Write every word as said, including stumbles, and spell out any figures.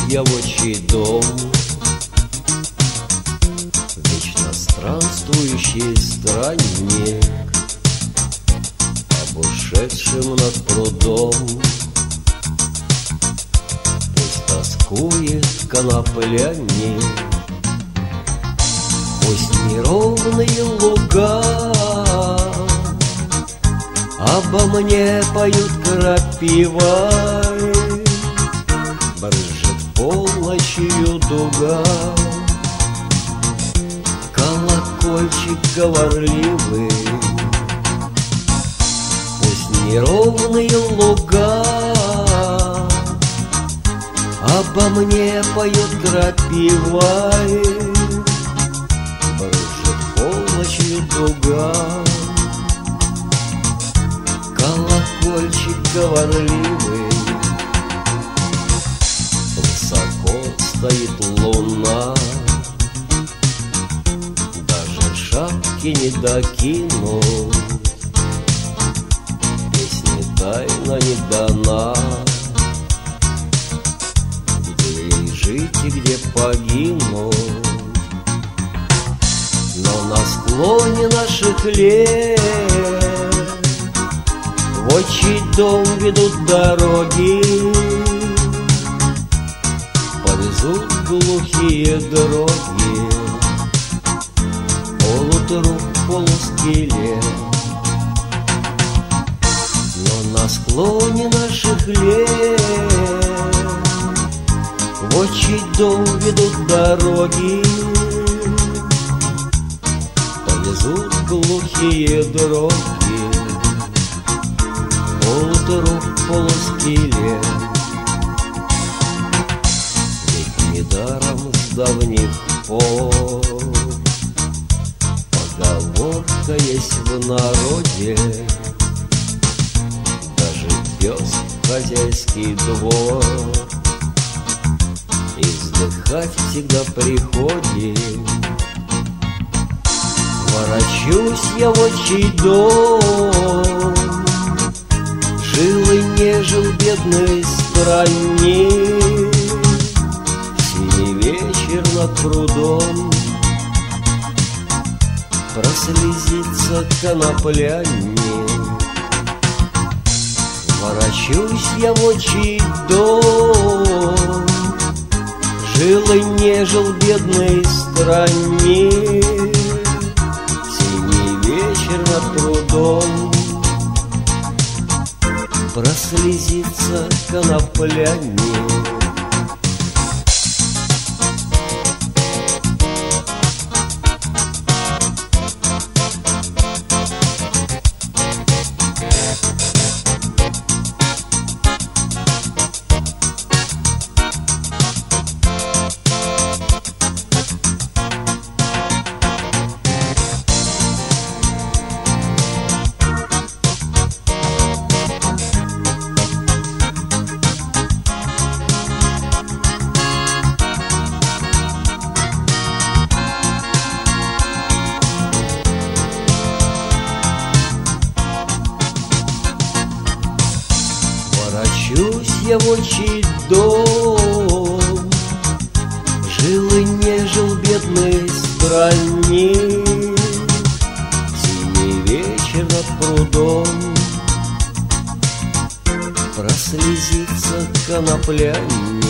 я в отчий дом, вечно странствующий странник, об ушедшем над прудом. Пусть тоскует конопляник, пусть неровные луга обо мне поют крапивой, брызжет полночью дуга. Колокольчик говорливый, пусть неровные луга обо мне поют крапивой, брызжет полночью дуга. Колокольчик говорливый, высоко стоит луна, даже шапки не докинут, песни тайна не дана. Где ей жить и где погинуть, но на склоне наших лет в отчий дом ведут дороги, повезут глухие дороги, полутруп, полускелет. Но на склоне наших лет в отчий дом ведут дороги, повезут глухие дороги, полутруп, полускелет. Ведь недаром с давних пор поговорка есть в народе: даже пес в хозяйский двор, и вздыхать всегда приходит. Ворочусь я в отчий дом, жил и не жил бедный странник, синий вечер над прудом, прослезится конопляник. Ворочусь я в отчий дом, жил и не жил бедный странник, синий вечер над прудом, прослезится конопляник. Ворочусь я в отчий дом, жил и не жил бедный странник, синий вечер над прудом, прослезится конопляник.